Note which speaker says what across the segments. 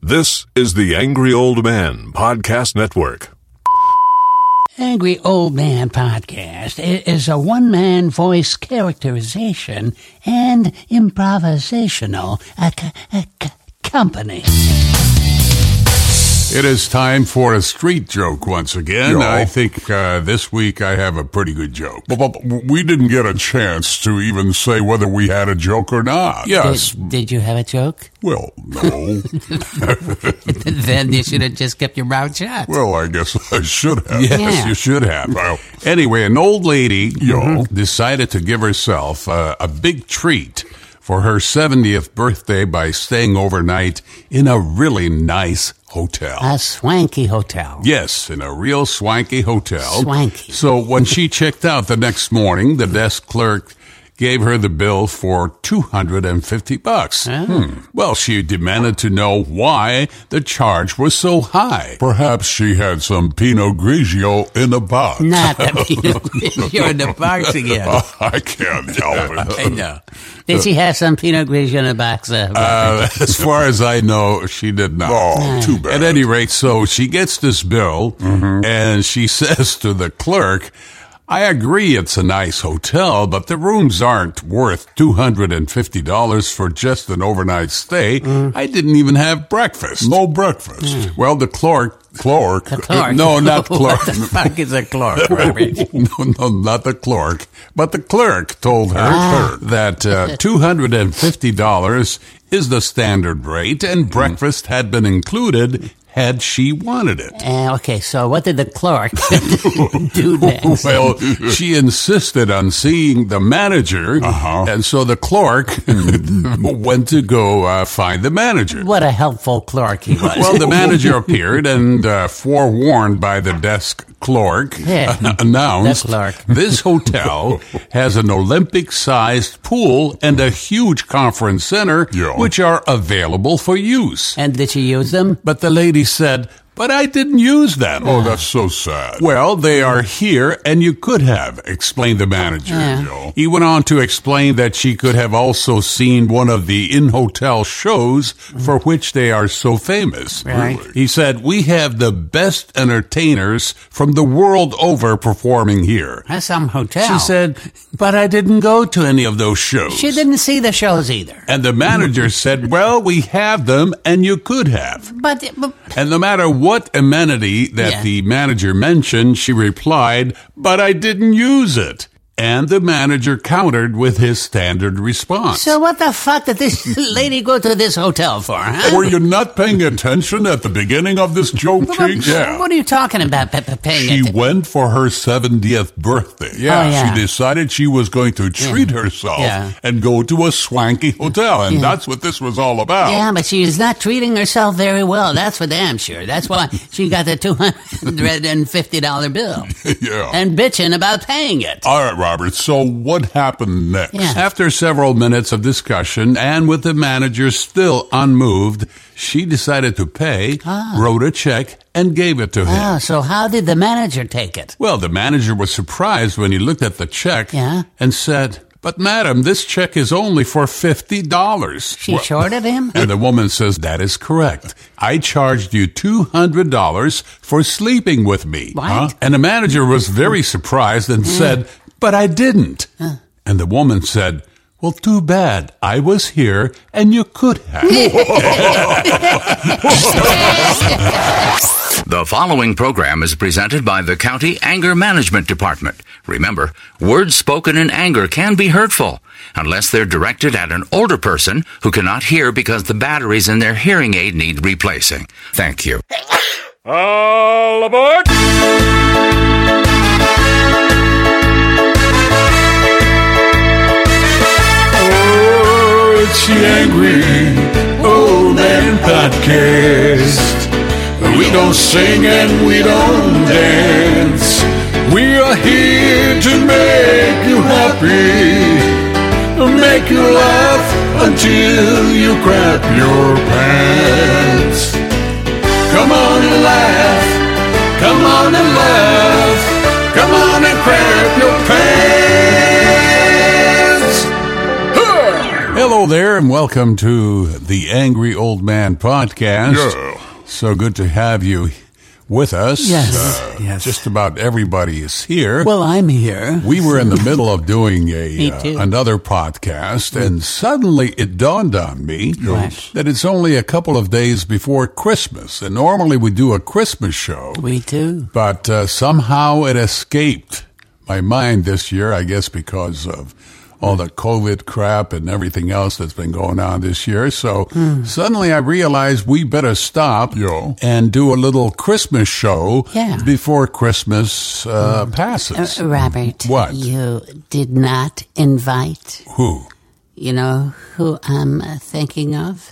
Speaker 1: This is the Angry Old Man Podcast Network.
Speaker 2: Angry Old Man Podcast is a one-man voice characterization and improvisational company.
Speaker 3: It is time for a street joke once again.
Speaker 4: Yeah.
Speaker 3: I think this week I have a pretty good joke.
Speaker 4: But we didn't get a chance to even say whether we had a joke or not.
Speaker 3: Yes.
Speaker 2: Did you have a joke?
Speaker 4: Well, no.
Speaker 2: Then you should have just kept your mouth shut.
Speaker 4: Well, I guess I should have.
Speaker 3: Yes,
Speaker 2: Yeah.
Speaker 3: you should have.
Speaker 4: Well,
Speaker 3: Anyway, an old lady
Speaker 4: Yeah.
Speaker 3: decided to give herself a big treat for her 70th birthday by staying overnight in a really nice hotel.
Speaker 2: A swanky hotel.
Speaker 3: Yes, in a real swanky hotel.
Speaker 2: Swanky.
Speaker 3: So when she checked out the next morning, the desk clerk gave her the bill for $250. Well, she demanded to know why the charge was so high.
Speaker 4: perhaps she had some Pinot Grigio in a box.
Speaker 2: Not that you're in the box again.
Speaker 4: I can't help it.
Speaker 2: I know. Did she have some Pinot Grigio in the box?
Speaker 3: As far as I know, she did not.
Speaker 4: Oh, too bad.
Speaker 3: At any rate, so she gets this bill, and she says to the clerk, I agree it's a nice hotel, but the rooms aren't worth $250 for just an overnight stay. I didn't even have breakfast.
Speaker 4: No breakfast.
Speaker 3: Well, the clerk...
Speaker 4: Clark.
Speaker 2: Clark.
Speaker 3: No, not clerk.
Speaker 2: What the fuck is a clerk, Robert?
Speaker 3: No, not the clerk. But the clerk told her that $250 is the standard rate, and breakfast had been included had she wanted it.
Speaker 2: Okay, so what did the clerk do next?
Speaker 3: Well, she insisted on seeing the manager, and so the clerk went to go find the manager.
Speaker 2: What a helpful clerk he was.
Speaker 3: Well, the manager appeared and, forewarned by the desk clerk,
Speaker 2: Yeah.
Speaker 3: announced,
Speaker 2: The clerk.
Speaker 3: this hotel has an Olympic-sized pool and a huge conference center,
Speaker 4: Yeah.
Speaker 3: which are available for use.
Speaker 2: And did she use them?
Speaker 3: But the lady said, but I didn't use them.
Speaker 4: Oh, that's so sad.
Speaker 3: Well, they are here, and you could have, explained the manager.
Speaker 2: Yeah.
Speaker 3: He went on to explain that she could have also seen one of the in-hotel shows for which they are so famous.
Speaker 2: Right.
Speaker 3: He said, we have the best entertainers from the world over performing here.
Speaker 2: That's some hotel.
Speaker 3: She said, but I didn't go to any of those shows.
Speaker 2: She didn't see the shows either.
Speaker 3: And the manager said, well, we have them, and you could have.
Speaker 2: But
Speaker 3: And no matter what amenity that
Speaker 2: Yeah.
Speaker 3: the manager mentioned, she replied, but I didn't use it. And the manager countered with his standard response.
Speaker 2: so what the fuck did this lady go to this hotel for, huh?
Speaker 4: Were you not paying attention at the beginning of this joke, Cheeks?
Speaker 2: What are you talking about, paying
Speaker 4: She
Speaker 2: it?
Speaker 4: went for her 70th birthday.
Speaker 2: Oh, yeah.
Speaker 4: She decided she was going to treat herself
Speaker 2: Yeah.
Speaker 4: and go to a swanky hotel, and that's what this was all about.
Speaker 2: Yeah, but she's not treating herself very well. That's for damn sure. That's why she got the $250 bill.
Speaker 4: Yeah.
Speaker 2: And bitching about paying it.
Speaker 4: All right, Robert, so what happened next?
Speaker 2: Yeah.
Speaker 3: After several minutes of discussion, and with the manager still unmoved, she decided to pay, wrote a check, and gave it to him.
Speaker 2: Oh, so how did the manager take it?
Speaker 3: Well, the manager was surprised when he looked at the check
Speaker 2: Yeah.
Speaker 3: and said, but madam, this check is only for $50.
Speaker 2: She shorted him?
Speaker 3: And the woman says, that is correct. I charged you $200 for sleeping with me.
Speaker 2: What? Huh?
Speaker 3: And the manager was very surprised and said, but I didn't. And the woman said, well, too bad. I was here and you could have.
Speaker 5: The following program is presented by the County Anger Management Department. Remember, words spoken in anger can be hurtful unless they're directed at an older person who cannot hear because the batteries in their hearing aid need replacing. Thank you. All aboard!
Speaker 4: Oh, it's the Angry Old Man Podcast. We don't sing and we don't dance. We are here to make you happy, make you laugh until you crap your pants. Come on and laugh, come on and laugh, come on and crap your pants.
Speaker 3: Hello there, Graham, welcome to the Angry Old Man podcast.
Speaker 4: Yeah.
Speaker 3: So good to have you with us.
Speaker 6: Yes, yes.
Speaker 3: Just about everybody is here.
Speaker 6: Well, I'm here.
Speaker 3: We were in the middle of doing
Speaker 2: Me too.
Speaker 3: another podcast, and suddenly it dawned on me
Speaker 2: What?
Speaker 3: that it's only a couple of days before Christmas. And normally we do a Christmas show,
Speaker 6: We too.
Speaker 3: but somehow it escaped my mind this year, I guess because of all the COVID crap and everything else that's been going on this year. So suddenly I realized we better stop and do a little Christmas show
Speaker 2: Yeah.
Speaker 3: before Christmas passes.
Speaker 2: Robert,
Speaker 3: What?
Speaker 2: you did not invite,
Speaker 3: Who?
Speaker 2: you know, who I'm thinking of?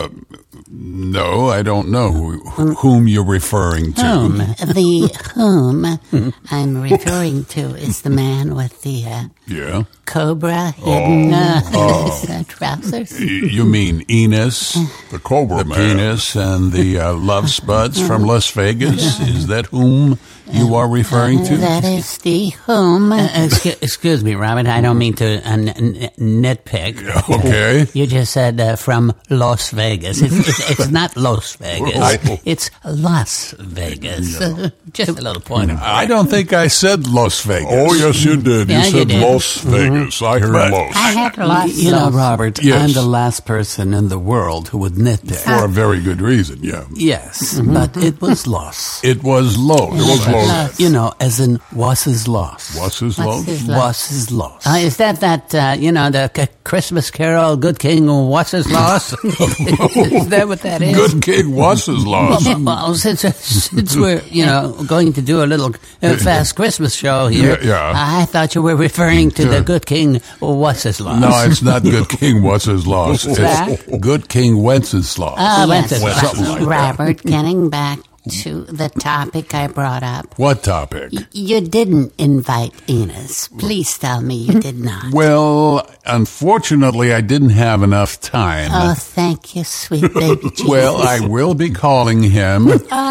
Speaker 3: No, I don't know whom you're referring to.
Speaker 2: Whom? The whom I'm referring to is the man with the
Speaker 3: Yeah.
Speaker 2: cobra hidden trousers.
Speaker 3: You mean Enos,
Speaker 4: The Cobra
Speaker 3: the
Speaker 4: Man.
Speaker 3: penis, and the love spuds from Las Vegas? Is that whom you are referring to?
Speaker 2: That is the whom. Excuse me, Robert. I don't mean to nitpick.
Speaker 3: Okay.
Speaker 2: You just said from Las Vegas. It's not Las Vegas. It's Las Vegas. Just a little pointer.
Speaker 3: I don't think I said Las Vegas.
Speaker 4: Oh, yes, you did.
Speaker 2: Yeah,
Speaker 4: you
Speaker 2: you
Speaker 4: said
Speaker 2: did.
Speaker 4: Las Vegas. I heard Los.
Speaker 2: I had lots
Speaker 6: You know,
Speaker 2: of
Speaker 6: Robert,
Speaker 3: Yes.
Speaker 6: I'm the last person in the world who would nitpick.
Speaker 3: For a very good reason, yeah.
Speaker 6: Yes, but it was loss.
Speaker 3: It was Los.
Speaker 4: It was Los.
Speaker 6: You know, as in was his loss.
Speaker 3: What's his
Speaker 2: What's
Speaker 3: Los?
Speaker 2: his
Speaker 6: Was his loss.
Speaker 2: Is that the Christmas Carol, Good King, what's his loss? Is that what that is?
Speaker 3: Good King was his Los.
Speaker 2: Well, since we're, going to do a little fast Christmas show here,
Speaker 3: Yeah.
Speaker 2: I thought you were referring to the Good King, what's his loss?
Speaker 3: No, it's not Good King was his Los.
Speaker 2: that?
Speaker 3: It's Good King Wenceslas.
Speaker 2: Yes,
Speaker 3: Something like that.
Speaker 2: Robert, getting back to the topic I brought up.
Speaker 3: What topic?
Speaker 2: You didn't invite Enos. Please tell me you did not.
Speaker 3: Well, unfortunately, I didn't have enough time.
Speaker 2: Oh, thank you, sweet baby Jesus.
Speaker 3: Well, I will be calling him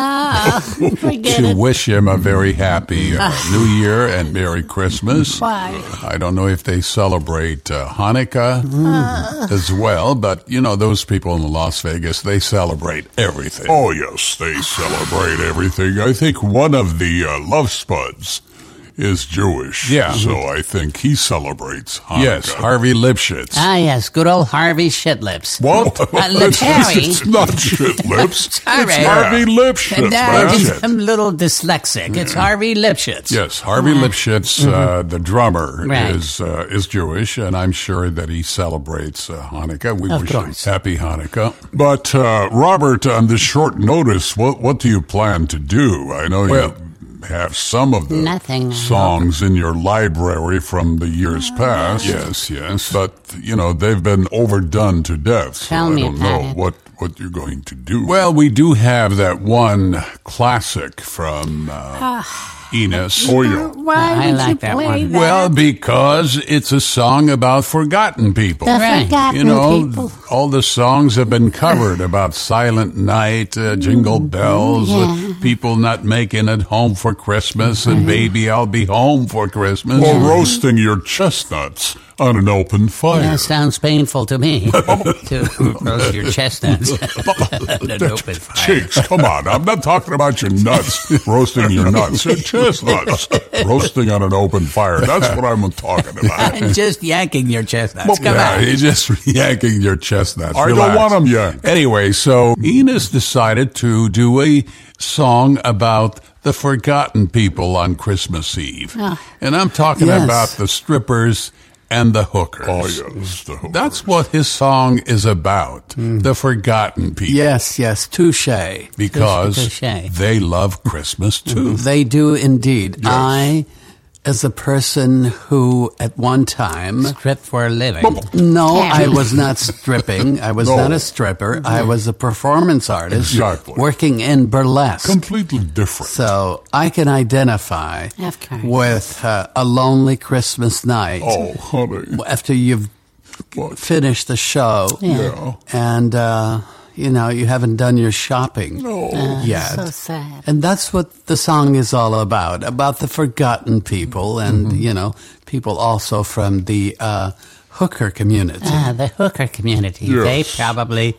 Speaker 2: Forget
Speaker 3: to
Speaker 2: it.
Speaker 3: wish him a very happy New Year and Merry Christmas.
Speaker 2: Why?
Speaker 3: I don't know if they celebrate Hanukkah as well, but, those people in Las Vegas, they celebrate everything.
Speaker 4: Oh, yes, they celebrate everything. I think one of the Love Spuds is Jewish.
Speaker 3: Yeah.
Speaker 4: So I think he celebrates Hanukkah.
Speaker 3: Yes, Harvey Lipschitz.
Speaker 2: Ah, yes, good old Harvey Shitlips.
Speaker 4: What?
Speaker 2: Harry.
Speaker 4: It's not shit lips.
Speaker 2: Harry.
Speaker 4: It's Harvey Lipschitz,
Speaker 2: And
Speaker 4: man.
Speaker 2: I'm a little dyslexic. It's Harvey Lipschitz.
Speaker 3: Yes, Harvey Lipschitz, the drummer,
Speaker 2: Right.
Speaker 3: is Jewish, and I'm sure that he celebrates Hanukkah. We
Speaker 2: Of
Speaker 3: wish him
Speaker 2: course.
Speaker 3: happy Hanukkah.
Speaker 4: But, Robert, on this short notice, what do you plan to do? I know
Speaker 3: Well-
Speaker 4: you have some of the
Speaker 2: Nothing.
Speaker 4: songs in your library from the years past.
Speaker 3: Yes.
Speaker 4: But, they've been overdone to death. So
Speaker 2: Tell
Speaker 4: I
Speaker 2: me
Speaker 4: don't
Speaker 2: about
Speaker 4: know
Speaker 2: it.
Speaker 4: what you're going to do.
Speaker 3: Well, we do have that one classic from Enos.
Speaker 4: Oh, yeah.
Speaker 2: I like that one.
Speaker 3: Well, because it's a song about forgotten people.
Speaker 2: Right.
Speaker 6: Forgotten people.
Speaker 3: All the songs have been covered about Silent Night, Jingle Bells, people not making it home for Christmas, and Baby, I'll be home for Christmas.
Speaker 4: Or roasting your chestnuts on an open fire.
Speaker 2: That sounds painful to me. To roast your chestnuts on an open fire.
Speaker 4: Cheeks, come on. I'm not talking about your nuts, roasting your nuts. Your chestnuts, roasting on an open fire. That's what I'm talking about.
Speaker 2: And just yanking your chestnuts. Come
Speaker 3: Yeah,
Speaker 2: on.
Speaker 3: he's just yanking your chestnuts.
Speaker 4: I don't
Speaker 3: Relax.
Speaker 4: want 'em yanked.
Speaker 3: Anyway, so Enos decided to do a song about the forgotten people on Christmas Eve. And I'm talking
Speaker 6: Yes.
Speaker 3: about the strippers and the hookers.
Speaker 4: Oh, yes. the hookers.
Speaker 3: That's what his song is about. The forgotten people.
Speaker 6: Yes, touche.
Speaker 3: Because
Speaker 2: Touche.
Speaker 3: they love Christmas too.
Speaker 6: They do indeed. I, as a person who at one time...
Speaker 2: Strip for a living.
Speaker 6: No, I was not stripping. I was
Speaker 4: No.
Speaker 6: not a stripper. I was a performance artist
Speaker 4: Exactly.
Speaker 6: working in burlesque.
Speaker 4: Completely different.
Speaker 6: So I can identify
Speaker 2: Of course.
Speaker 6: with a lonely Christmas night
Speaker 4: Oh, honey.
Speaker 6: after you've
Speaker 4: What?
Speaker 6: finished the show
Speaker 4: Yeah.
Speaker 6: and, you haven't done your shopping yet.
Speaker 2: So sad.
Speaker 6: And that's what the song is all about the forgotten people and, people also from the hooker community.
Speaker 2: The hooker community.
Speaker 4: Yes.
Speaker 2: They probably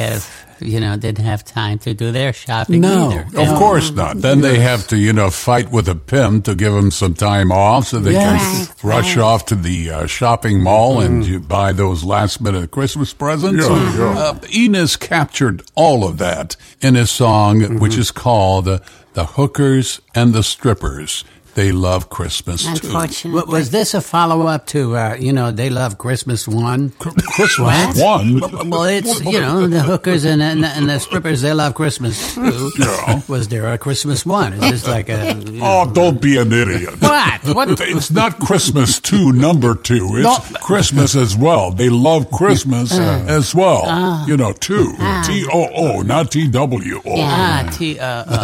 Speaker 2: didn't have time to do their shopping either.
Speaker 3: Of course not. Then they have to, fight with a pimp to give them some time off so they can rush off to the shopping mall and you buy those last-minute Christmas presents. Enos captured all of that in his song, which is called The Hookers and the Strippers. They Love Christmas, too.
Speaker 2: Unfortunately.
Speaker 6: Was this a follow-up to, They Love Christmas 1?
Speaker 3: Christmas 1?
Speaker 6: Well, it's, the hookers and the strippers, they love Christmas 2.
Speaker 3: Yeah.
Speaker 6: Was there a Christmas 1? Is this like a...
Speaker 3: Oh, don't be an idiot.
Speaker 6: What?
Speaker 3: It's not Christmas 2, number 2. It's Christmas as well. They love Christmas as well. 2. T-O-O, not T-W-O.
Speaker 6: okay,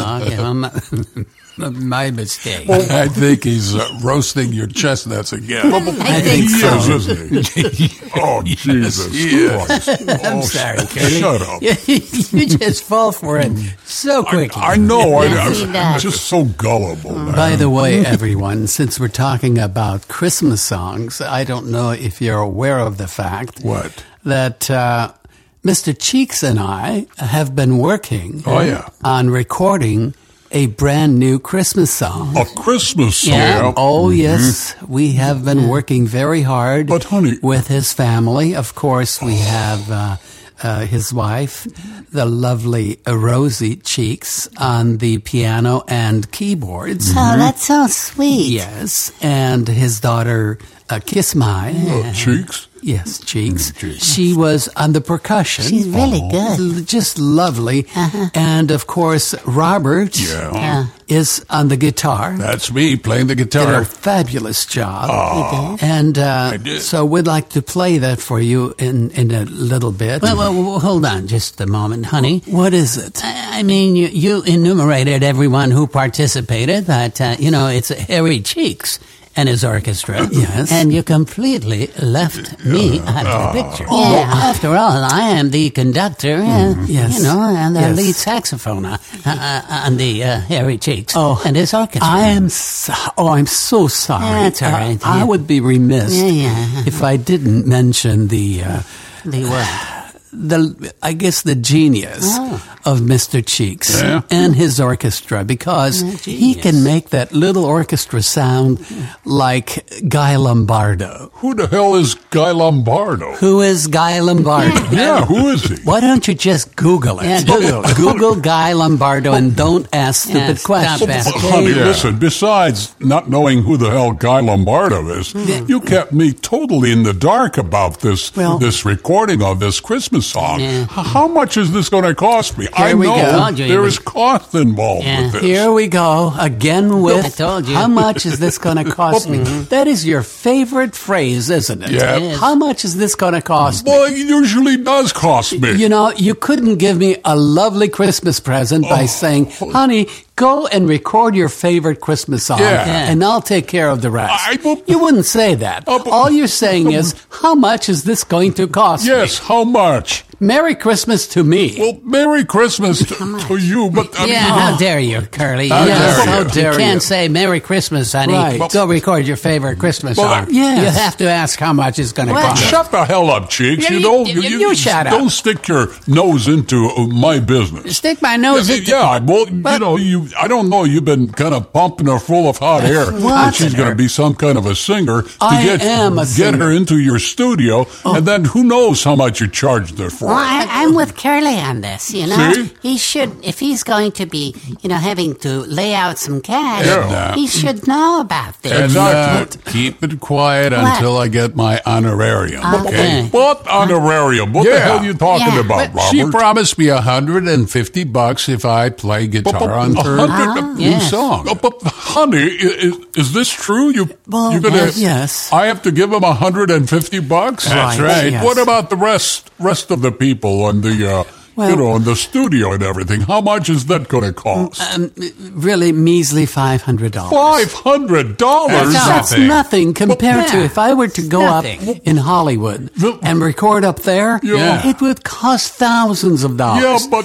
Speaker 6: well, my mistake.
Speaker 3: I think he's roasting your chestnuts again.
Speaker 6: I think
Speaker 3: He
Speaker 6: so.
Speaker 3: is, isn't he? Oh, Jesus Christ.
Speaker 6: I'm sorry, Curly.
Speaker 3: Shut up.
Speaker 6: You just fall for it so quickly.
Speaker 3: I know.
Speaker 2: Yes, he
Speaker 3: I'm
Speaker 2: does.
Speaker 3: just so gullible. Man.
Speaker 6: By the way, everyone, since we're talking about Christmas songs, I don't know if you're aware of the fact
Speaker 3: What?
Speaker 6: that Mr. Cheeks and I have been working on recording a brand new Christmas song.
Speaker 3: A Christmas song.
Speaker 2: Yeah.
Speaker 6: Oh, yes. We have been working very hard
Speaker 3: But, honey-
Speaker 6: with his family. Of course, we have his wife, the lovely Rosie Cheeks, on the piano and keyboards.
Speaker 2: Oh, that's so sweet.
Speaker 6: Yes. And his daughter, Kiss My.
Speaker 3: Cheeks.
Speaker 6: Yes, Cheeks.
Speaker 3: Cheeks.
Speaker 6: She was on the percussion.
Speaker 2: She's really good.
Speaker 6: Just lovely. And, of course, Robert is on the guitar.
Speaker 3: That's me playing the
Speaker 6: Did a
Speaker 3: guitar.
Speaker 6: fabulous job.
Speaker 3: Oh.
Speaker 6: And
Speaker 3: did.
Speaker 6: so we'd like to play that for you in a little bit.
Speaker 2: Well, hold on just a moment, honey.
Speaker 6: What is it?
Speaker 2: I mean, you enumerated everyone who participated, but, it's Harry Cheeks and his orchestra.
Speaker 6: Yes.
Speaker 2: And you completely left me out of the picture. After all, I am the conductor,
Speaker 6: Yes.
Speaker 2: and the
Speaker 6: Yes.
Speaker 2: lead saxophone on the Harry Cheeks and his orchestra.
Speaker 6: I'm so sorry.
Speaker 2: That's all right.
Speaker 6: I would be remiss
Speaker 2: Yeah.
Speaker 6: if I didn't mention the genius of Mr. Cheeks and his orchestra, because he can make that little orchestra sound like Guy Lombardo.
Speaker 3: Who the hell is Guy Lombardo?
Speaker 6: Who is Guy Lombardo?
Speaker 3: Yeah, who is he?
Speaker 6: Why don't you just Google it?
Speaker 2: Yeah,
Speaker 6: Google Guy Lombardo and don't ask stupid
Speaker 2: stop
Speaker 6: questions.
Speaker 2: asking.
Speaker 3: Honey, listen, besides not knowing who the hell Guy Lombardo is, you kept me totally in the dark about this recording of this Christmas song.
Speaker 2: Yeah.
Speaker 3: How much is this going to cost me? I
Speaker 6: we
Speaker 3: know
Speaker 6: go.
Speaker 3: there is cost involved with this.
Speaker 6: Here we go again with
Speaker 2: I told you.
Speaker 6: how much is this going to cost me? That is your favorite phrase, isn't it?
Speaker 3: Yeah.
Speaker 2: It is.
Speaker 6: How much is this going to cost me?
Speaker 3: Well, it usually does cost me.
Speaker 6: You couldn't give me a lovely Christmas present by saying, honey, go and record your favorite Christmas song, and I'll take care of the rest. You wouldn't say that. All you're saying is, how much is this going to cost me?
Speaker 3: Yes, how much?
Speaker 6: Merry Christmas to me.
Speaker 3: Well, Merry Christmas to you, but I mean,
Speaker 2: how dare you, Curly?
Speaker 3: How dare
Speaker 6: you.
Speaker 2: You
Speaker 6: dare
Speaker 2: can't
Speaker 6: you.
Speaker 2: say Merry Christmas, honey.
Speaker 6: Right.
Speaker 2: Go record your favorite Christmas
Speaker 3: Well,
Speaker 2: song.
Speaker 6: yes.
Speaker 2: You have to ask how much it's going to What? cost.
Speaker 3: shut the hell up, Cheeks.
Speaker 2: Yeah, you shut up.
Speaker 3: Don't stick your nose into my business.
Speaker 2: Stick my nose into...
Speaker 3: I don't know. You've been kind of pumping her full of hot air that she's going to be some kind of a singer
Speaker 6: I
Speaker 3: to
Speaker 6: am a
Speaker 3: get
Speaker 6: singer.
Speaker 3: her into your studio, and then who knows how much you charged her for.
Speaker 7: Well, I'm with Curly on this,
Speaker 3: See?
Speaker 7: He should, if he's going to be, having to lay out some cash,
Speaker 3: Yeah.
Speaker 7: he should know about this.
Speaker 3: And keep it quiet until I get my honorarium.
Speaker 2: Okay.
Speaker 3: What honorarium? What the hell are you talking about, Robert?
Speaker 8: She promised me $150 if I play guitar on her new
Speaker 2: Yes.
Speaker 8: song.
Speaker 3: But, honey, is this true? You're gonna?
Speaker 6: yes.
Speaker 3: I have to give him $150.
Speaker 6: That's right, yes.
Speaker 3: What about the rest of the people on the
Speaker 8: Well, in the studio and everything. How much is that going to cost?
Speaker 6: Really measly $500.
Speaker 8: $500?
Speaker 6: That's nothing compared to if I were to go up in Hollywood and record up there.
Speaker 8: Yeah.
Speaker 6: It would cost thousands of dollars.
Speaker 8: Yeah, but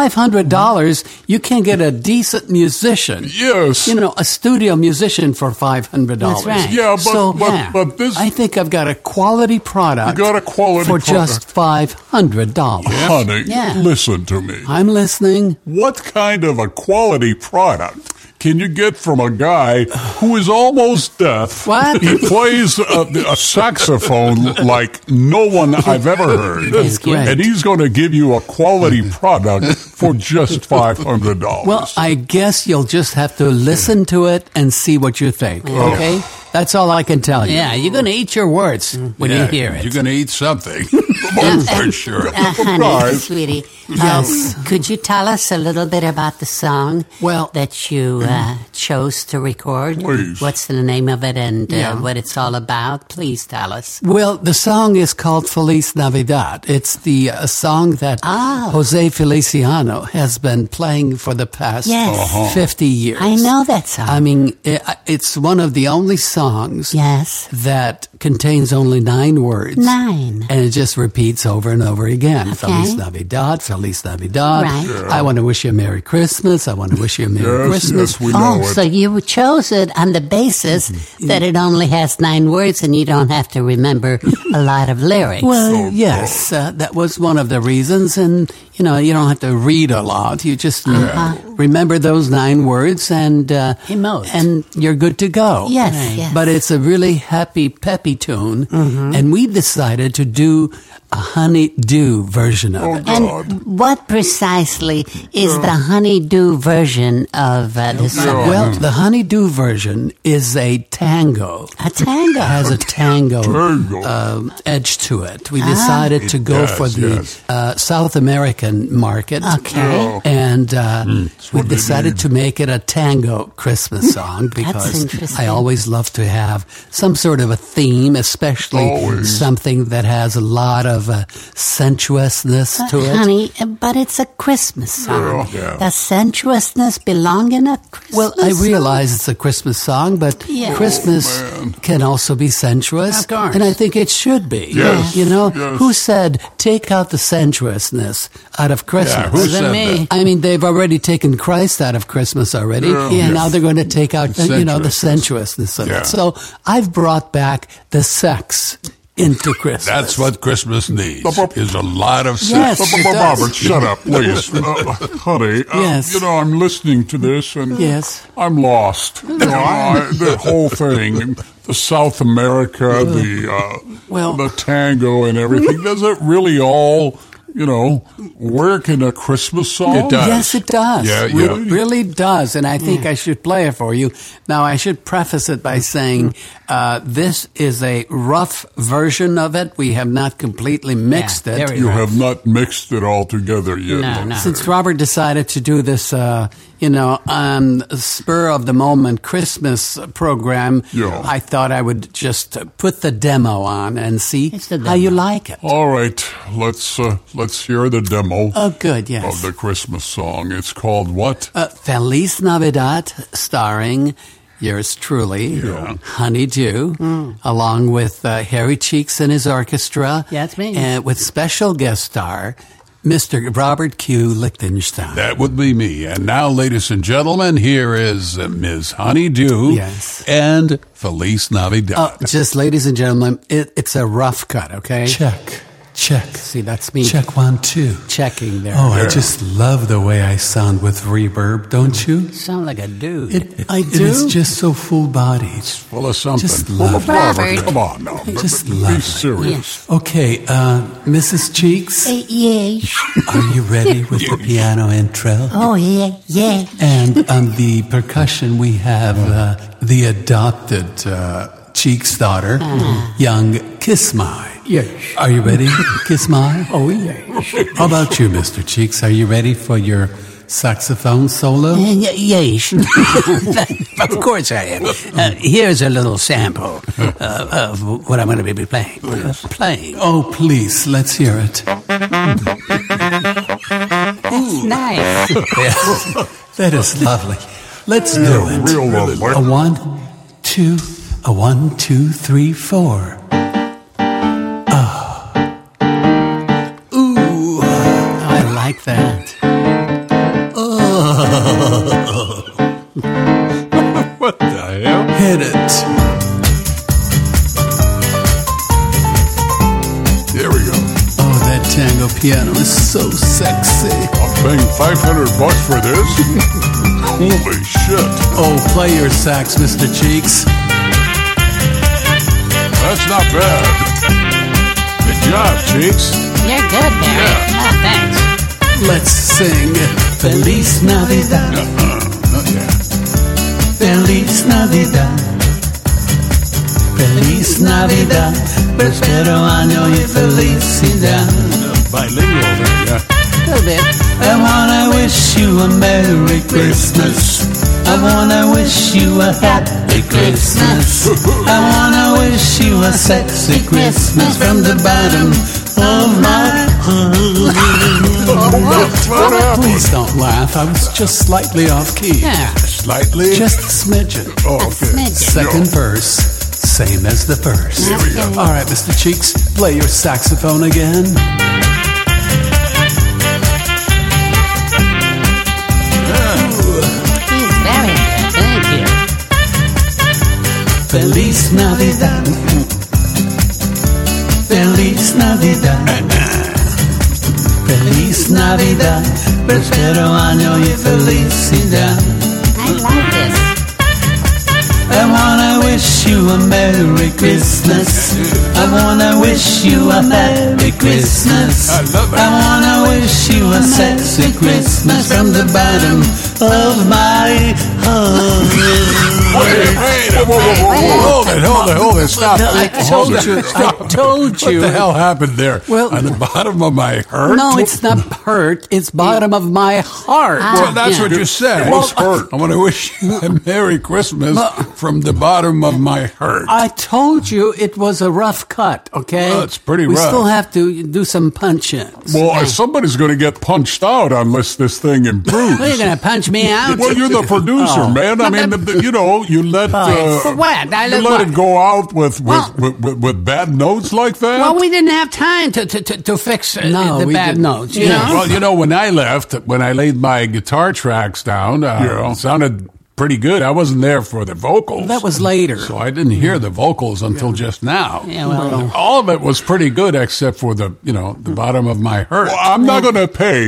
Speaker 6: $500, you can get a decent musician.
Speaker 8: Yes.
Speaker 6: A studio musician for $500.
Speaker 2: That's right.
Speaker 8: Yeah, but this...
Speaker 6: I think I've got a quality product.
Speaker 8: You got a quality
Speaker 6: for
Speaker 8: product.
Speaker 6: just $500.
Speaker 8: Honey, listen to me.
Speaker 6: I'm listening.
Speaker 8: What kind of a quality product can you get from a guy who is almost deaf?
Speaker 6: What?
Speaker 8: He plays a saxophone like no one I've ever heard.
Speaker 6: That's great.
Speaker 8: And he's going to give you a quality product for just $500.
Speaker 6: Well, I guess you'll just have to listen to it and see what you think, okay? That's all I can tell you.
Speaker 2: Yeah, you're going to eat your words when you hear it.
Speaker 3: You're going to eat something. For sure.
Speaker 7: Honey, sweetie,
Speaker 6: Yes.
Speaker 7: could you tell us a little bit about the song that you chose to record?
Speaker 8: Please.
Speaker 7: What's the name of it and what it's all about? Please tell us.
Speaker 6: Well, the song is called Feliz Navidad. It's the song that Jose Feliciano has been playing for the past 50 years.
Speaker 7: I know that song.
Speaker 6: I mean, it's one of the only songs that contains only 9 words.
Speaker 7: 9.
Speaker 6: And it just repeats over and over again.
Speaker 7: Okay.
Speaker 6: Feliz Navidad, Feliz Navidad.
Speaker 7: Right.
Speaker 8: Yeah.
Speaker 6: I want to wish you a Merry Christmas. I want to wish you a Merry Christmas.
Speaker 8: Yes, we know it.
Speaker 7: So you chose it on the basis that it only has 9 words and you don't have to remember a lot of lyrics.
Speaker 6: Well, yes, that was one of the reasons. And, you don't have to read a lot. You just remember those 9 words and you're good to go.
Speaker 7: Yes.
Speaker 6: But it's a really happy, peppy tune. And we decided to do a honey-do version of it.
Speaker 7: And what precisely is the honey-do version of this song?
Speaker 6: Well, the honey-do version is a tango.
Speaker 7: A tango?
Speaker 6: It has a tango edge to it. We decided to go for the South American market.
Speaker 7: Okay.
Speaker 6: And we decided to make it a tango Christmas song because I always love to have some sort of a theme, especially something that has a lot of sensuousness to it.
Speaker 7: Honey, but it's a Christmas song. Does sensuousness belong in a Christmas
Speaker 6: Well, I realize it's a Christmas song, but Christmas can also be sensuous.
Speaker 2: Of course.
Speaker 6: And I think it should be.
Speaker 8: Yes.
Speaker 6: Who said take out the sensuousness out of Christmas?
Speaker 3: Yeah, who said that?
Speaker 6: I mean, they've already taken Christ out of Christmas already. And now they're going to take out, the sensuousness of it. So I've brought back the sex into Christmas.
Speaker 3: That's what Christmas needs, is a lot of
Speaker 6: Yes,
Speaker 3: sex.
Speaker 6: it does.
Speaker 8: Robert, shut up, please. Honey,
Speaker 6: Yes.
Speaker 8: I'm listening to this and
Speaker 6: Yes.
Speaker 8: I'm lost. The whole thing, the South America, the tango and everything, does it really all work in a Christmas song?
Speaker 3: It does.
Speaker 6: Yes, it does.
Speaker 3: Yeah,
Speaker 6: It
Speaker 3: yeah.
Speaker 6: really does. And I think I should play it for you. Now, I should preface it by saying this is a rough version of it. We have not completely mixed it.
Speaker 2: very
Speaker 8: You
Speaker 2: rough.
Speaker 8: have not mixed it all together yet.
Speaker 2: No.
Speaker 6: Since Robert decided to do this, on spur of the moment Christmas program, I thought I would just put the demo on and see how you like it.
Speaker 8: All right, let's hear the demo
Speaker 6: Oh, good,
Speaker 8: of
Speaker 6: yes.
Speaker 8: the Christmas song. It's called what?
Speaker 6: Feliz Navidad, starring yours truly, Honeydew, along with Harry Cheeks and his orchestra.
Speaker 2: Yeah, that's me.
Speaker 6: And with special guest star, Mr. Robert Q. Lichtenstein.
Speaker 3: That would be me. And now, ladies and gentlemen, here is Ms. Honeydew
Speaker 6: Yes.
Speaker 3: and Feliz Navidad.
Speaker 6: Just ladies and gentlemen, it's a rough cut, okay?
Speaker 9: Check.
Speaker 6: See, that's me.
Speaker 9: Check 1, 2.
Speaker 6: Checking there.
Speaker 9: Oh, I just love the way I sound with reverb, don't you?
Speaker 2: Sound like a dude.
Speaker 6: I
Speaker 9: It
Speaker 6: do.
Speaker 9: is just so full-bodied.
Speaker 3: Full of something.
Speaker 9: Just love it.
Speaker 8: Robert, come on now.
Speaker 9: Just
Speaker 8: Be
Speaker 9: love it.
Speaker 8: serious.
Speaker 9: Okay, Mrs. Cheeks,
Speaker 7: Yes.
Speaker 9: are you ready with the piano intro?
Speaker 7: Oh, yeah.
Speaker 9: And on the percussion, we have the adopted Cheeks' daughter, young Kismai.
Speaker 6: Yes.
Speaker 9: Are you ready, Kismai?
Speaker 6: Oh, yes.
Speaker 9: How about you, Mr. Cheeks? Are you ready for your saxophone solo?
Speaker 2: Yes. Of course I am. Here's a little sample of what I'm going to be playing.
Speaker 9: Oh, please, let's hear it.
Speaker 2: Nice.
Speaker 9: Yeah, that is lovely. Let's do it.
Speaker 8: Real lovely.
Speaker 9: A 1, 2, a 1, 2, 3, 4. Ooh,
Speaker 6: I like that.
Speaker 3: What the hell?
Speaker 9: hit it.
Speaker 3: There we go.
Speaker 9: Oh, that tango piano is so sexy.
Speaker 8: I'm paying $500 for this? Holy shit.
Speaker 9: Oh, play your sax, Mr. Cheeks.
Speaker 8: That's not bad. Good job, Cheeks.
Speaker 2: You're good, Barry.
Speaker 8: Yeah.
Speaker 2: Oh, thanks.
Speaker 9: Let's sing Feliz Navidad.
Speaker 8: Not yet.
Speaker 9: Feliz Navidad. Feliz Navidad. Prospero año y felicidad.
Speaker 3: Bilingual there, yeah.
Speaker 2: A little bit.
Speaker 9: I wanna wish you a Merry Christmas. I wanna wish you a Happy Christmas. I wanna wish you a sexy Christmas from the bottom of my heart.
Speaker 8: What happened?
Speaker 9: Please don't laugh. I was just slightly off key.
Speaker 2: Yeah.
Speaker 8: Slightly?
Speaker 9: Just a smidgen.
Speaker 8: Oh, okay.
Speaker 9: Second verse, same as the first.
Speaker 8: Here we go.
Speaker 9: All right, Mr. Cheeks, play your saxophone again.
Speaker 2: He's very good. Thank you.
Speaker 9: Feliz Navidad. Feliz Navidad. Feliz Navidad. Prospero año y felicidad.
Speaker 2: I like this.
Speaker 9: I wanna wish you a Merry Christmas. I wanna wish you a Happy Christmas.
Speaker 3: I love it.
Speaker 9: I wanna wish you a sexy Christmas from the bottom of my heart.
Speaker 3: Hold it, stop.
Speaker 9: I told you. I told you.
Speaker 3: What the hell happened there?
Speaker 9: Well-
Speaker 3: on the bottom of my heart?
Speaker 6: No, it's not hurt. It's bottom of my heart.
Speaker 3: Well, that's what you said.
Speaker 8: What's hurt?
Speaker 3: I want to wish you a Merry Christmas from the bottom of my heart.
Speaker 6: I told you it was a rough cut, okay?
Speaker 3: Well, it's pretty
Speaker 6: we
Speaker 3: rough.
Speaker 6: still have to do some punch-ins.
Speaker 8: Well, somebody's going to get punched out unless this thing improves.
Speaker 2: What, are you going to punch me out?
Speaker 8: Well, you're the producer, man. I mean, you know, you let
Speaker 2: For what? I
Speaker 8: you
Speaker 2: let
Speaker 8: let
Speaker 2: what?
Speaker 8: it go out with
Speaker 2: Well-
Speaker 8: bad notes like that.
Speaker 2: Well, we didn't have time to fix
Speaker 6: No,
Speaker 2: the
Speaker 6: we
Speaker 2: bad
Speaker 6: didn't.
Speaker 2: notes, you
Speaker 6: Yeah.
Speaker 2: know?
Speaker 3: Well, you know, when I left, when I laid my guitar tracks down, it sounded pretty good. I wasn't there for the vocals.
Speaker 6: That was later.
Speaker 3: So I didn't hear the vocals until just now.
Speaker 2: Yeah, well-
Speaker 3: all of it was pretty good except for the bottom of my heart.
Speaker 8: Well, I'm not going to pay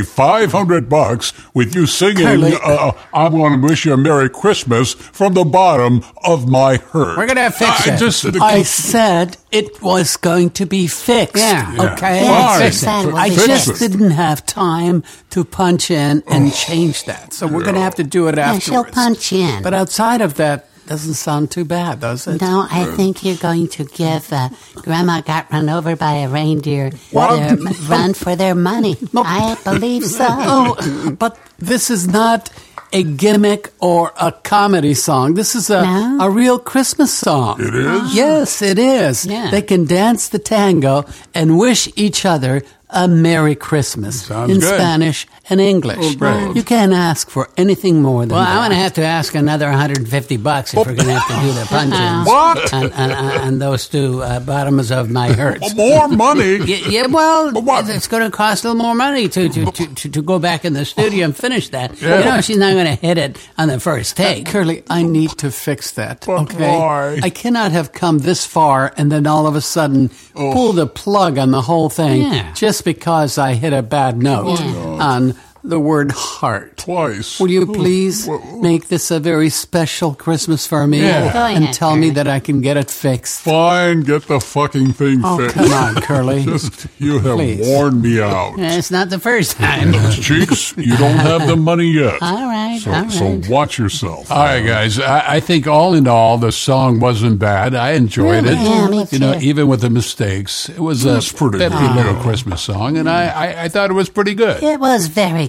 Speaker 8: $500 with you singing.
Speaker 6: Curly.
Speaker 8: I want to wish you a Merry Christmas from the bottom of my heart.
Speaker 2: We're going to fix it.
Speaker 6: I said it was going to be fixed.
Speaker 2: Yeah.
Speaker 6: Okay.
Speaker 2: Yeah,
Speaker 6: Fix
Speaker 2: fix
Speaker 6: it.
Speaker 2: it.
Speaker 6: I
Speaker 8: Fix
Speaker 6: just
Speaker 8: it.
Speaker 6: didn't have time to punch in and change that. So we're going to have to do it
Speaker 7: Yeah,
Speaker 6: afterwards.
Speaker 7: she'll punch in.
Speaker 6: But outside of that, doesn't sound too bad, does it?
Speaker 7: No, I think you're going to give Grandma got run over by a reindeer
Speaker 6: What?
Speaker 7: run for their money. I believe so.
Speaker 6: Oh, but this is not a gimmick or a comedy song. This is
Speaker 7: No?
Speaker 6: a real Christmas song.
Speaker 8: It is?
Speaker 6: Yes, it is.
Speaker 2: Yeah.
Speaker 6: They can dance the tango and wish each other a Merry Christmas
Speaker 3: Sounds
Speaker 6: in
Speaker 3: good.
Speaker 6: Spanish and English.
Speaker 3: great.
Speaker 6: You can't ask for anything more than
Speaker 2: Well,
Speaker 6: that.
Speaker 2: I'm going to have to ask another $150 if we're going to have to do the punch-ins.
Speaker 8: What?
Speaker 6: And those two bottoms of my hurts.
Speaker 8: More money.
Speaker 2: Yeah, well,
Speaker 8: But what?
Speaker 2: it's going to cost a little more money to go back in the studio and finish that. You know, she's not going to hit it on the first take.
Speaker 6: Curly, I need to fix that.
Speaker 8: But
Speaker 6: Okay,
Speaker 8: why?
Speaker 6: I cannot have come this far and then all of a sudden pull the plug on the whole thing
Speaker 2: Yeah.
Speaker 6: just because I hit a bad note on the word heart.
Speaker 8: Twice.
Speaker 6: Will you please make this a very special Christmas for me
Speaker 3: Yeah.
Speaker 2: Go
Speaker 6: and
Speaker 2: ahead,
Speaker 6: tell me
Speaker 2: Curly.
Speaker 6: that I can get it fixed?
Speaker 8: Fine, get the fucking thing
Speaker 6: Oh,
Speaker 8: fixed.
Speaker 6: come on, Curly.
Speaker 8: Just, you have
Speaker 6: Please.
Speaker 8: worn me out.
Speaker 2: It's not the first time.
Speaker 8: Cheeks, you don't have the money yet.
Speaker 2: All right,
Speaker 8: So,
Speaker 2: all right.
Speaker 8: so watch yourself.
Speaker 3: All right, guys. I think all in all, the song wasn't bad. I enjoyed it.
Speaker 7: Yeah, me
Speaker 3: You know,
Speaker 7: too.
Speaker 3: even with the mistakes, it was a
Speaker 8: It's pretty
Speaker 3: peppy
Speaker 8: good.
Speaker 3: little Christmas song, and I thought it was pretty good.
Speaker 7: It was very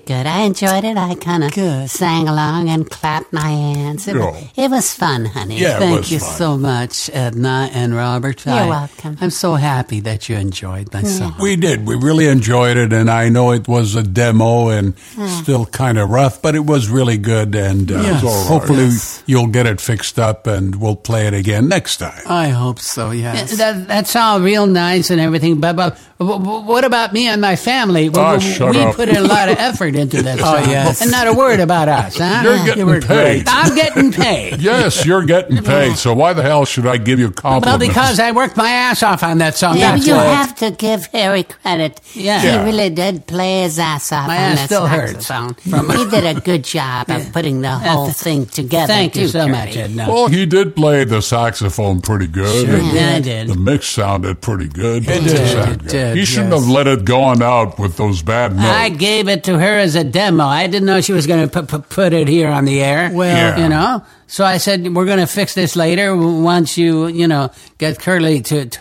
Speaker 7: good. I enjoyed it. I kind of sang along and clapped my hands. It was fun, honey.
Speaker 6: Yeah, Thank you so much, Edna and Robert.
Speaker 7: You're welcome.
Speaker 6: I'm so happy that you enjoyed my song.
Speaker 3: We did. We really enjoyed it, and I know it was a demo and still kind of rough, but it was really good, and hopefully you'll get it fixed up, and we'll play it again next time.
Speaker 6: I hope so, yes.
Speaker 2: That's all real nice and everything, but what about me and my family?
Speaker 8: Shut up.
Speaker 2: Put a lot of effort into that song.
Speaker 6: Yes.
Speaker 2: And not a word about us, huh?
Speaker 8: You're getting paid.
Speaker 2: I'm getting paid.
Speaker 8: Yes, you're getting paid, so why the hell should I give you compliments?
Speaker 2: Well, because I worked my ass off on that song.
Speaker 7: Yeah,
Speaker 2: That's
Speaker 7: you
Speaker 2: why.
Speaker 7: have to give Harry credit.
Speaker 2: Yeah.
Speaker 7: He really did play his ass off
Speaker 2: My
Speaker 7: on
Speaker 2: ass
Speaker 7: that
Speaker 2: still hurts.
Speaker 7: saxophone. He did a good job of putting the whole thing together.
Speaker 2: Thank you
Speaker 7: too,
Speaker 2: so
Speaker 7: Curly.
Speaker 2: much, Edna.
Speaker 8: Well, he did play the saxophone pretty good.
Speaker 2: Sure
Speaker 8: and
Speaker 2: did. I did.
Speaker 8: The mix sounded pretty good.
Speaker 3: It did.
Speaker 8: He shouldn't have let it go on out with those bad notes.
Speaker 2: I gave it to her as a demo. I didn't know she was going to put it here on the air.
Speaker 6: Well,
Speaker 2: you know. So I said, we're going to fix this later once you get Curly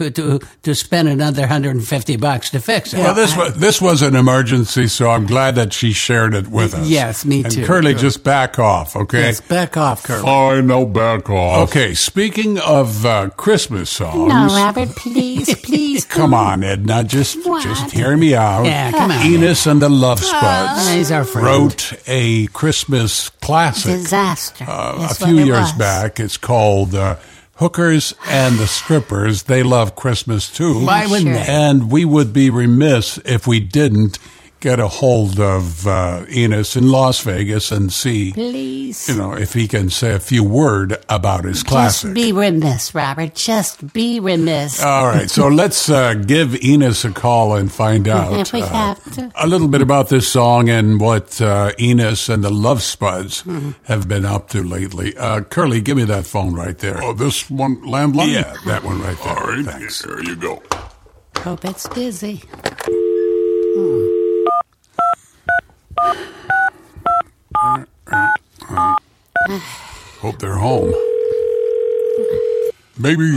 Speaker 2: to spend another $150 to fix it.
Speaker 3: Well, this was an emergency, so I'm glad that she shared it with us.
Speaker 6: Yes, me too.
Speaker 3: And Curly, just back off, okay?
Speaker 6: Yes, back off, Curly.
Speaker 8: Fine, no back off.
Speaker 3: Okay, speaking of Christmas songs.
Speaker 7: No, Robert, please.
Speaker 3: Come on, Edna, just hear me out.
Speaker 2: Yeah, come on.
Speaker 3: Enos and the Love Spuds
Speaker 2: He's our friend.
Speaker 3: wrote a Christmas classic
Speaker 7: Disaster.
Speaker 3: a
Speaker 7: That's
Speaker 3: few
Speaker 7: what it
Speaker 3: years
Speaker 7: was.
Speaker 3: back. It's called Hookers and the Strippers. They love Christmas too.
Speaker 2: Why wouldn't they?
Speaker 3: And we would be remiss if we didn't get a hold of Enos in Las Vegas and see,
Speaker 7: Please.
Speaker 3: if he can say a few word about his classic.
Speaker 7: Just be remiss, Robert. Just be remiss.
Speaker 3: All right, so let's give Enos a call and find out
Speaker 7: If we have to.
Speaker 3: a little bit about this song and what Enos and the Love Spuds have been up to lately. Curly, give me that phone right there.
Speaker 8: Oh, this one landline?
Speaker 3: Yeah, that one right there.
Speaker 8: All right,
Speaker 3: Thanks.
Speaker 8: there you go.
Speaker 7: Hope it's busy.
Speaker 3: Hope they're home.
Speaker 8: Maybe,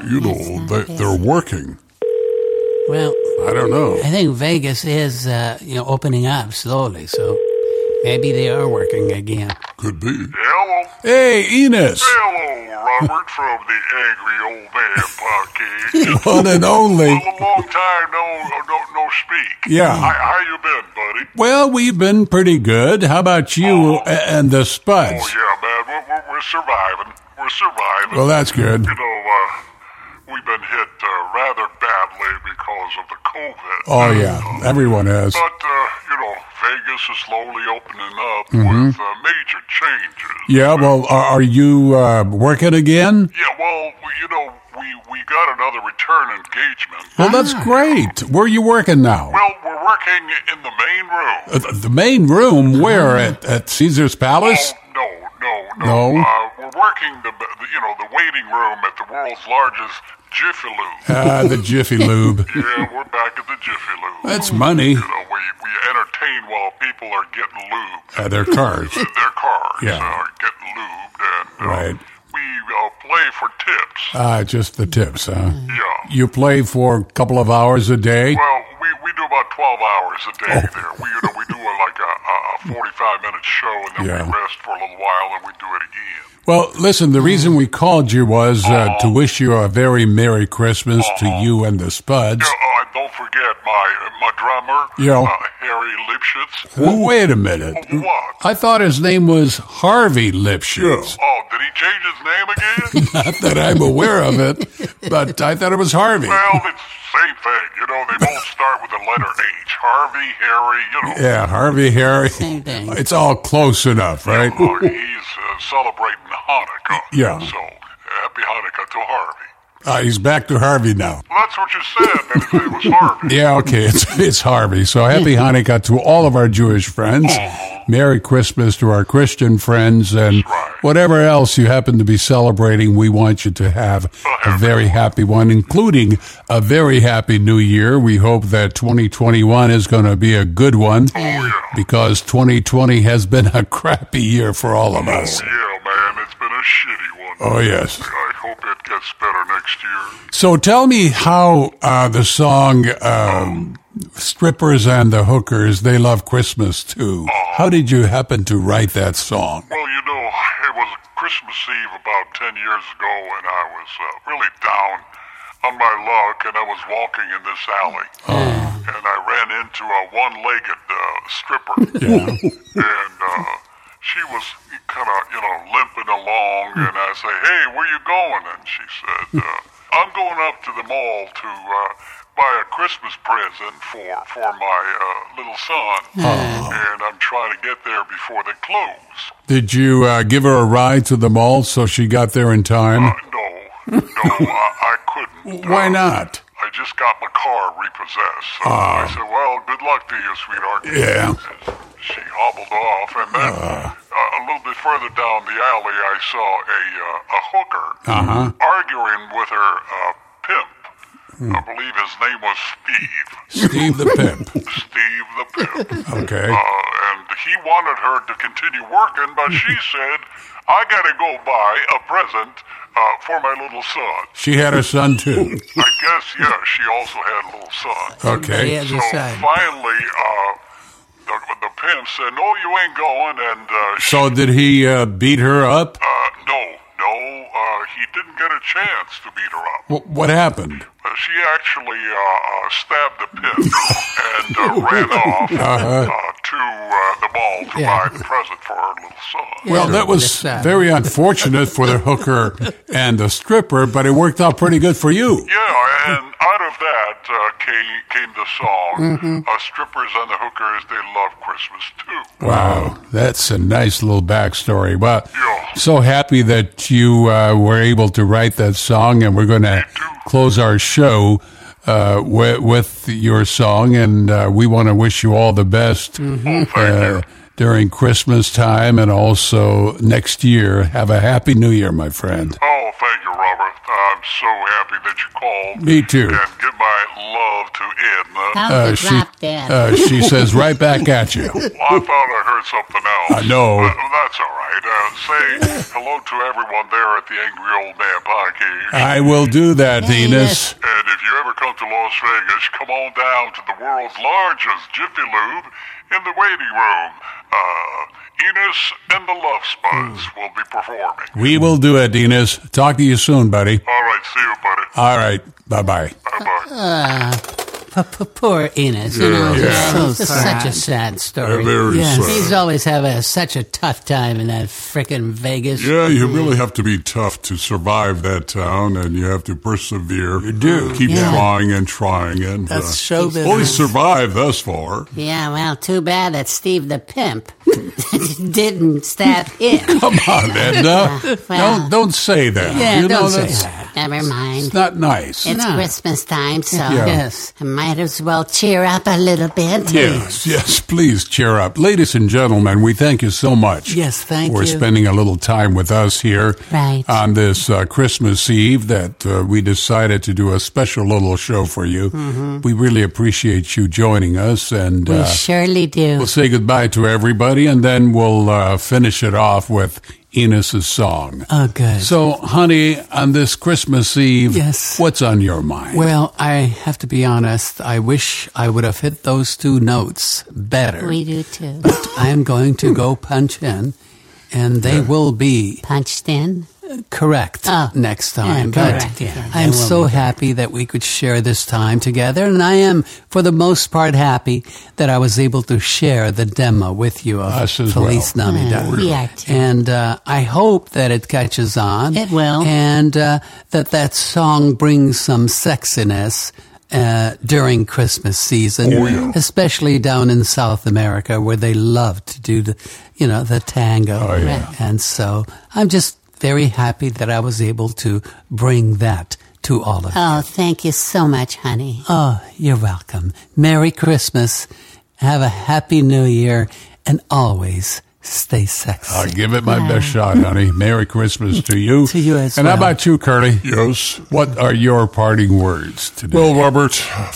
Speaker 8: they're working.
Speaker 2: Well,
Speaker 3: I don't know.
Speaker 2: I think Vegas is, opening up slowly, so maybe they are working again.
Speaker 8: Could be.
Speaker 4: Hello.
Speaker 3: Hey, Enos.
Speaker 4: Hello, Robert from the Angry Old Man podcast.
Speaker 3: One and only.
Speaker 4: Well, a long time no speak.
Speaker 3: Yeah.
Speaker 4: How you been, buddy?
Speaker 3: Well, we've been pretty good. How about you and the Spuds?
Speaker 4: Oh, yeah, man. We're surviving. We're surviving.
Speaker 3: Well, that's good.
Speaker 4: We've been hit rather badly because of the COVID.
Speaker 3: Oh, yeah. Everyone has.
Speaker 4: But, Vegas is slowly opening up with major changes.
Speaker 3: Yeah, well, are you working again?
Speaker 4: Yeah, well, we got another return engagement.
Speaker 3: Well, that's great. Where are you working now?
Speaker 4: Well, we're working in the main room.
Speaker 3: The main room? Where? At Caesar's Palace?
Speaker 4: No. We're working the waiting room at the world's largest Jiffy Lube.
Speaker 3: The Jiffy Lube.
Speaker 4: Yeah, we're back at the Jiffy Lube.
Speaker 3: That's money.
Speaker 4: We entertain while people are getting lubed.
Speaker 3: Their cars.
Speaker 4: Their cars
Speaker 3: Yeah.
Speaker 4: are getting lubed, and
Speaker 3: Right.
Speaker 4: we play for tips.
Speaker 3: Just the tips, huh?
Speaker 4: Yeah.
Speaker 3: You play for a couple of hours a day?
Speaker 4: Well, we do about 12 hours a day there. We do a 45-minute show, and then
Speaker 3: Yeah.
Speaker 4: we rest for a little while, and we do it again.
Speaker 3: Well, listen, the reason we called you was to wish you a very Merry Christmas to you and the Spuds.
Speaker 4: Yeah, don't forget my drummer,
Speaker 3: Yeah.
Speaker 4: Harry Lipschitz.
Speaker 3: Well, wait a minute.
Speaker 4: What?
Speaker 3: I thought his name was Harvey Lipschitz.
Speaker 4: Oh, did he change his name again?
Speaker 3: Not that I'm aware of it, but I thought it was Harvey.
Speaker 4: Well, it's the same thing. They both start with the letter H. Harvey, Harry,
Speaker 3: Yeah, Harvey, Harry.
Speaker 2: Same thing.
Speaker 3: It's all close enough, right?
Speaker 4: He's celebrating Hanukkah.
Speaker 3: Yeah.
Speaker 4: So, happy Hanukkah to Harvey.
Speaker 3: He's back to Harvey now.
Speaker 4: Well, that's what you said, and it was Harvey.
Speaker 3: Yeah, okay, it's Harvey. So happy Hanukkah to all of our Jewish friends. Merry Christmas to our Christian friends, and whatever else you happen to be celebrating, we want you to have a very happy one, including a very happy New Year. We hope that 2021 is going to be a good one, because 2020 has been a crappy year for all of us.
Speaker 4: Yeah, man, it's been a shitty one.
Speaker 3: Oh, yes.
Speaker 4: I hope it gets better next year.
Speaker 3: So tell me how the song strippers and the hookers, they love Christmas too. How did you happen to write that song?
Speaker 8: Well, it was Christmas Eve about 10 years ago, and I was really down on my luck, and I was walking in this alley, and I ran into a one-legged stripper, and she was kind of, limping along, and I say, "Hey, where you going?" And she said, "I'm going up to the mall to buy a Christmas present for my little son, and I'm trying to get there before they close."
Speaker 3: Did you give her a ride to the mall so she got there in time?
Speaker 8: No, I couldn't.
Speaker 3: Why not?
Speaker 8: I just got my car repossessed. So I said, "Well, good luck to you, sweetheart."
Speaker 3: Yeah.
Speaker 8: She hobbled off, and then a little bit further down the alley, I saw a hooker arguing with her pimp. I believe his name was Steve.
Speaker 3: Steve the Pimp.
Speaker 8: Steve the Pimp.
Speaker 3: Okay.
Speaker 8: And he wanted her to continue working, but she said, "I got to go buy a present for my little son."
Speaker 3: She had her son too.
Speaker 8: I guess, she also had a little son.
Speaker 3: Okay.
Speaker 8: So finally, the pimp said, "No, you ain't going." And
Speaker 3: so did he beat her up?
Speaker 8: No, he didn't get a chance to beat her up.
Speaker 3: What happened?
Speaker 8: She actually stabbed the pimp and ran off to the mall to buy the present for her little son.
Speaker 3: Well, that was very unfortunate for the hooker and the stripper, but it worked out pretty good for you.
Speaker 8: Yeah, and out of that came the song, "Strippers and the Hookers, They Love Christmas Too."
Speaker 3: Wow, that's a nice little backstory. Well, so happy that you were able to write that song, and we're going to close our show with your song, and we want to wish you all the best during Christmas time, and also next year. Have a happy New Year, my friend.
Speaker 8: Oh, thank you, Robert. I'm so happy that you called.
Speaker 3: Me too.
Speaker 8: And give my love to
Speaker 7: Edna.
Speaker 3: She says right back at you.
Speaker 8: Well, I thought I heard something else.
Speaker 3: I know.
Speaker 8: That's all right. Say hello to everyone there at the Angry Old Man Podcast.
Speaker 3: I will do that, Enos.
Speaker 8: And if you ever come to Las Vegas, come on down to the world's largest Jiffy Lube in the waiting room. Enos and the Love Spuds will be performing.
Speaker 3: We will do it, Enos. Talk to you soon, buddy.
Speaker 8: All right, see you, buddy.
Speaker 3: All right, bye-bye.
Speaker 8: Bye-bye.
Speaker 2: Poor Enos, it's such a sad story.
Speaker 8: Very sad.
Speaker 2: He's always having such a tough time in that frickin' Vegas.
Speaker 8: Yeah, you really have to be tough to survive that town, and you have to persevere.
Speaker 3: You do.
Speaker 8: Keep trying and trying, and
Speaker 6: that's show business.
Speaker 8: Only survived thus far.
Speaker 7: Yeah, well, too bad that Steve the Pimp didn't stab him.
Speaker 3: Come on, Edna. Don't say that.
Speaker 2: Yeah, don't say that.
Speaker 7: Never mind.
Speaker 3: It's not nice.
Speaker 7: It's Christmas time, so I might as well cheer up a little bit.
Speaker 3: Yes, please cheer up. Ladies and gentlemen, we thank you so much.
Speaker 6: Yes, thank you.
Speaker 3: For spending a little time with us here on this Christmas Eve that we decided to do a special little show for you. Mm-hmm. We really appreciate you joining us. And
Speaker 7: we surely do.
Speaker 3: We'll say goodbye to everybody, and then we'll finish it off with Enos's song.
Speaker 6: Oh, good.
Speaker 3: So, honey, on this Christmas Eve, what's on your mind?
Speaker 6: Well, I have to be honest. I wish I would have hit those two notes better.
Speaker 7: We do, too.
Speaker 6: But I am going to go punch in, and they will be...
Speaker 7: Punched in?
Speaker 6: Correct next time.
Speaker 7: Correct.
Speaker 6: I'm so happy that we could share this time together, and I am, for the most part, happy that I was able to share the demo with you of Feliz Navidad.
Speaker 7: We are too.
Speaker 6: And I hope that it catches on.
Speaker 7: It will.
Speaker 6: And that song brings some sexiness during Christmas season, especially down in South America where they love to do the tango.
Speaker 3: Oh, yeah.
Speaker 6: And so I'm just very happy that I was able to bring that to all of you.
Speaker 7: Oh, thank you so much, honey.
Speaker 6: Oh, you're welcome. Merry Christmas. Have a happy New Year, and always stay sexy.
Speaker 3: I'll give it my best shot, honey. Merry Christmas to you.
Speaker 6: To you as
Speaker 3: well. And how about you, Curly?
Speaker 8: Yes.
Speaker 3: What are your parting words today?
Speaker 8: Well, Robert,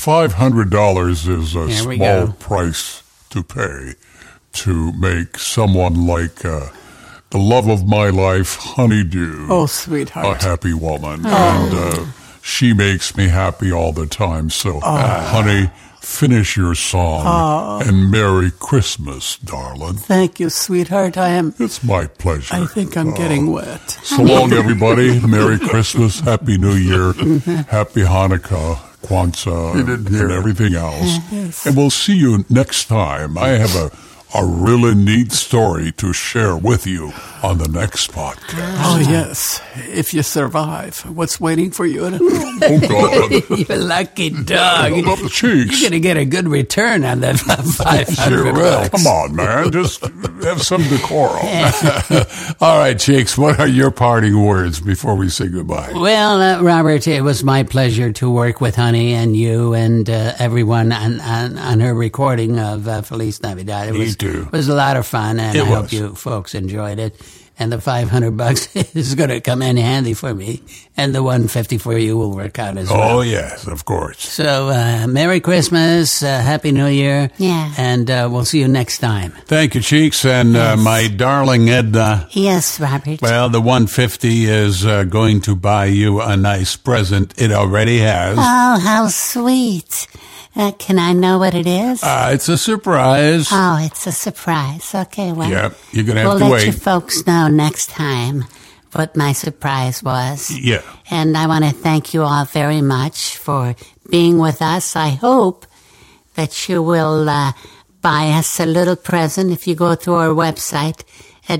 Speaker 8: $500 is a small price to pay to make someone like the love of my life, Honeydew,
Speaker 6: oh, sweetheart,
Speaker 8: a happy woman. Oh. And she makes me happy all the time. So, honey, finish your song. And Merry Christmas, darling.
Speaker 6: Thank you, sweetheart.
Speaker 8: It's my pleasure.
Speaker 6: I think I'm getting wet.
Speaker 8: So long, everybody. Merry Christmas. Happy New Year. Happy Hanukkah, Kwanzaa, and everything else.
Speaker 6: Yes.
Speaker 8: And we'll see you next time. I have a really neat story to share with you on the next podcast.
Speaker 6: Oh, yes. If you survive, what's waiting for you at home?
Speaker 8: Oh, God.
Speaker 2: You lucky dog.
Speaker 8: Hold up the cheeks.
Speaker 2: You're going to get a good return on that $500.
Speaker 8: Sure will. Come on, man. Just have some decorum.
Speaker 3: All right, Cheeks, what are your parting words before we say goodbye?
Speaker 2: Well, Robert, it was my pleasure to work with Honey and you and everyone on her recording of Feliz Navidad. It was a lot of fun, and I hope you folks enjoyed it. And the $500 is going to come in handy for me, and the $150 for you will work out as well.
Speaker 3: Oh, yes, of course.
Speaker 2: So, Merry Christmas, Happy New Year, and we'll see you next time.
Speaker 3: Thank you, Cheeks, and my darling Edna.
Speaker 7: Yes, Robert.
Speaker 3: Well, the $150 is going to buy you a nice present. It already has.
Speaker 7: Oh, how sweet. Can I know what it is?
Speaker 3: It's a surprise.
Speaker 7: Oh, it's a surprise. Okay, well.
Speaker 3: Yep, you're going to have to
Speaker 7: We'll
Speaker 3: wait.
Speaker 7: let you folks know next time what my surprise was.
Speaker 3: Yeah.
Speaker 7: And I want to thank you all very much for being with us. I hope that you will buy us a little present if you go to our website at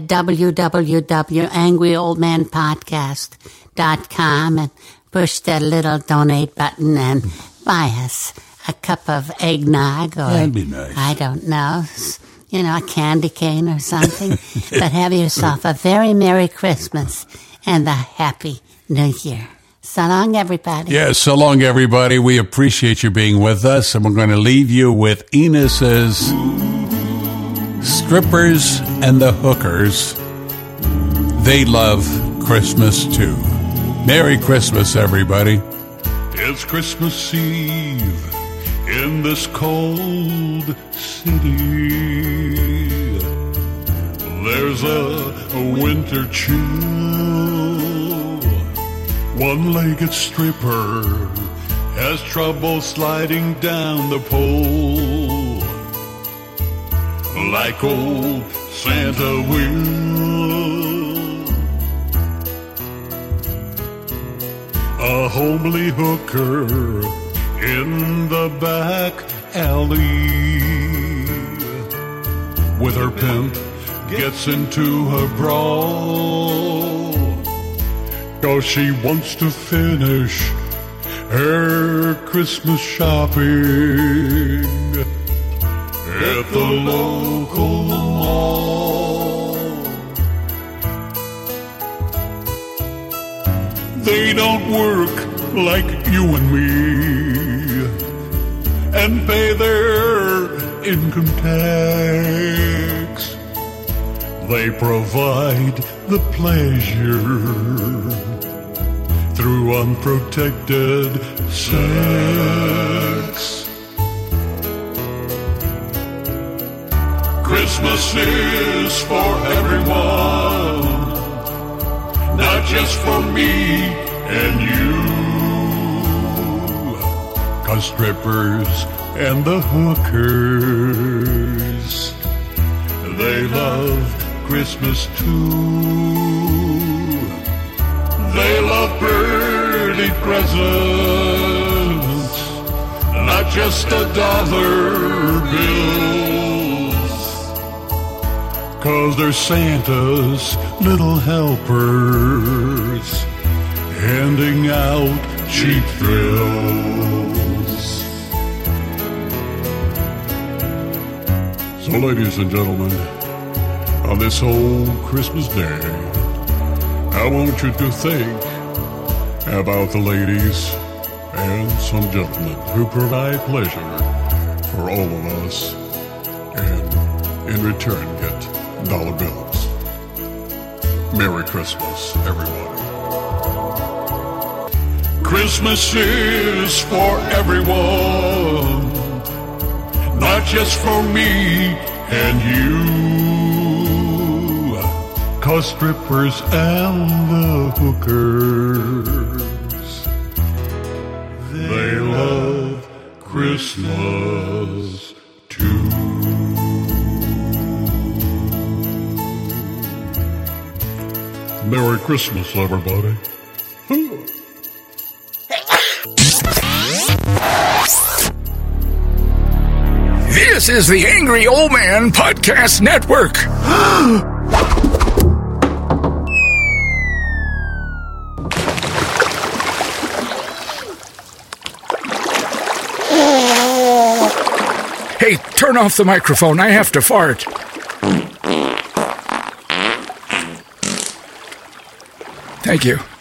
Speaker 7: www.angryoldmanpodcast.com and push that little donate button and buy us a cup of eggnog or,
Speaker 3: That'd be nice.
Speaker 7: I don't know, a candy cane or something. But have yourself a very Merry Christmas and a Happy New Year. So long, everybody.
Speaker 3: Yes, so long, everybody. We appreciate you being with us, and we're going to leave you with Enos's Strippers and the Hookers. They love Christmas, too. Merry Christmas, everybody.
Speaker 8: It's Christmas Eve in this cold city. There's a winter chill. One-legged stripper has trouble sliding down the pole like old Santa will. A homely hooker in the back alley with her pimp gets into a brawl 'cause she wants to finish her Christmas shopping at the local mall. They don't work like you and me and pay their income tax. They provide the pleasure through unprotected sex. Christmas is for everyone, not just for me and you. 'Cause strippers and the hookers, they love Christmas too. They love pretty presents, not just $1 bills. 'Cause they're Santa's little helpers, handing out cheap thrills. So, ladies and gentlemen, on this whole Christmas day, I want you to think about the ladies and some gentlemen who provide pleasure for all of us and in return get dollar bills. Merry Christmas, everyone. Christmas is for everyone, not just for me and you. 'Cause strippers and the hookers,
Speaker 4: they love Christmas too. Merry Christmas, everybody.
Speaker 10: This is the Angry Old Man Podcast Network. Hey, turn off the microphone. I have to fart. Thank you.